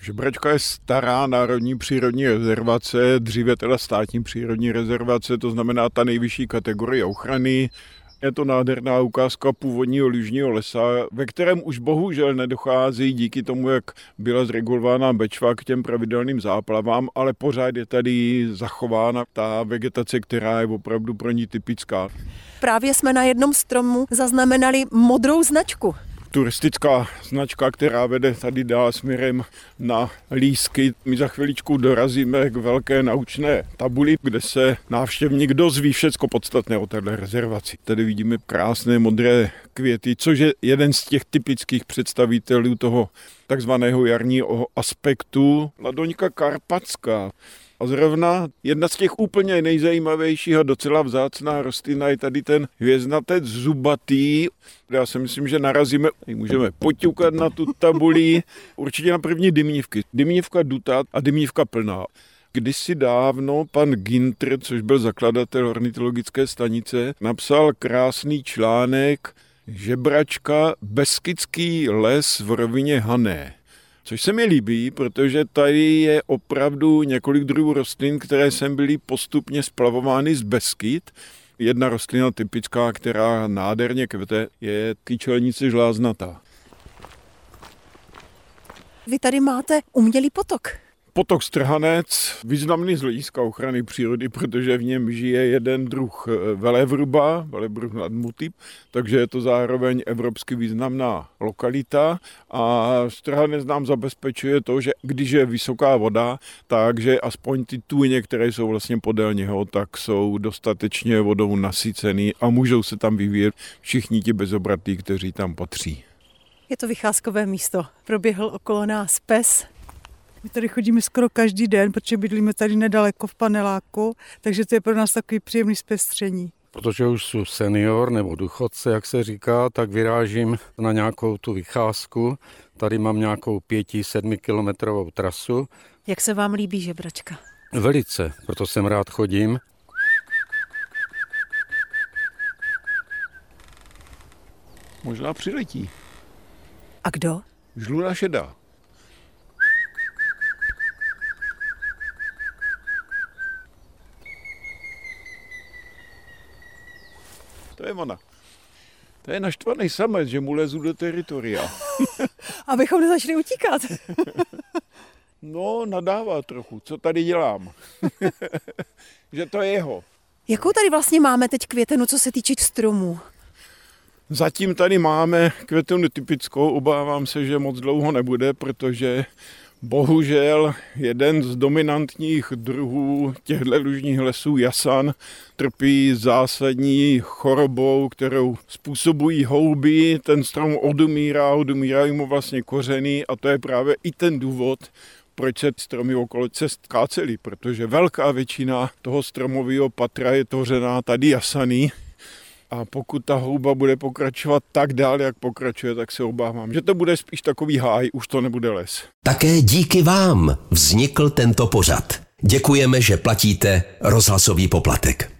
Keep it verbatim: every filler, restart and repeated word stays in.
Žebračka je stará národní přírodní rezervace, dříve teda státní přírodní rezervace, to znamená ta nejvyšší kategorie ochrany. Je to nádherná ukázka původního lužního lesa, ve kterém už bohužel nedochází díky tomu, jak byla zregulována Bečva k těm pravidelným záplavám, ale pořád je tady zachována ta vegetace, která je opravdu pro ní typická. Právě jsme na jednom stromu zaznamenali modrou značku. Turistická značka, která vede tady dál směrem na lístky. My za chviličku dorazíme k velké naučné tabuli, kde se návštěvník dozví všecko podstatné o této rezervaci. Tady vidíme krásné modré květy, což je jeden z těch typických představitelů toho takzvaného jarního aspektu. Ladoňka karpatská. A zrovna jedna z těch úplně nejzajímavějších a docela vzácná rostlina je tady ten hvězdnatec zubatý. Já si myslím, že narazíme, můžeme poťukat na tu tabuli, určitě na první dymnívky. Dymnívka dutá a dymnívka plná. Kdysi dávno pan Ginter, což byl zakladatel ornitologické stanice, napsal krásný článek Žebračka, Beskydský les v rovině Hané. Což se mi líbí, protože tady je opravdu několik druhů rostlin, které sem byly postupně splavovány z Beskyd. Jedna rostlina typická, která nádherně kvete, je kyčelnice žláznatá. Vy tady máte umělý potok. Potok Strhanec, významný z hlediska ochrany přírody, protože v něm žije jeden druh velevruba, velebruh nadmutý, takže je to zároveň evropsky významná lokalita a Strhanec nám zabezpečuje to, že když je vysoká voda, takže aspoň ty tůně, které jsou vlastně podél něho, tak jsou dostatečně vodou nasycený a můžou se tam vyvíjet všichni ti bezobratí, kteří tam patří. Je to vycházkové místo. Proběhl okolo nás pes. My tady chodíme skoro každý den, protože bydlíme tady nedaleko v paneláku, takže to je pro nás takový příjemný zpestření. Protože už jsem senior nebo důchodce, jak se říká, tak vyrážím na nějakou tu vycházku. Tady mám nějakou pěti, sedmi kilometrovou trasu. Jak se vám líbí Žebračka? Velice, proto sem rád chodím. Možná přiletí. A kdo? Žluna šedá. To je ona. To je naštvaný samec, že mu lezu do teritoria. Abychom nezačali utíkat. No, nadává trochu. Co tady dělám? Že to je jeho. Jakou tady vlastně máme teď květenu, co se týče stromů? Zatím tady máme květenu typickou. Obávám se, že moc dlouho nebude, protože bohužel jeden z dominantních druhů těchto lužních lesů, jasan, trpí zásadní chorobou, kterou způsobují houby. Ten strom odumírá, odumírají mu vlastně kořeny a to je právě i ten důvod, proč se stromy okolo cest kácely, protože velká většina toho stromového patra je tvořená tady jasany. A pokud ta houba bude pokračovat tak dál, jak pokračuje, tak se obávám, že to bude spíš takový háj, už to nebude les. Také díky vám vznikl tento pořad. Děkujeme, že platíte rozhlasový poplatek.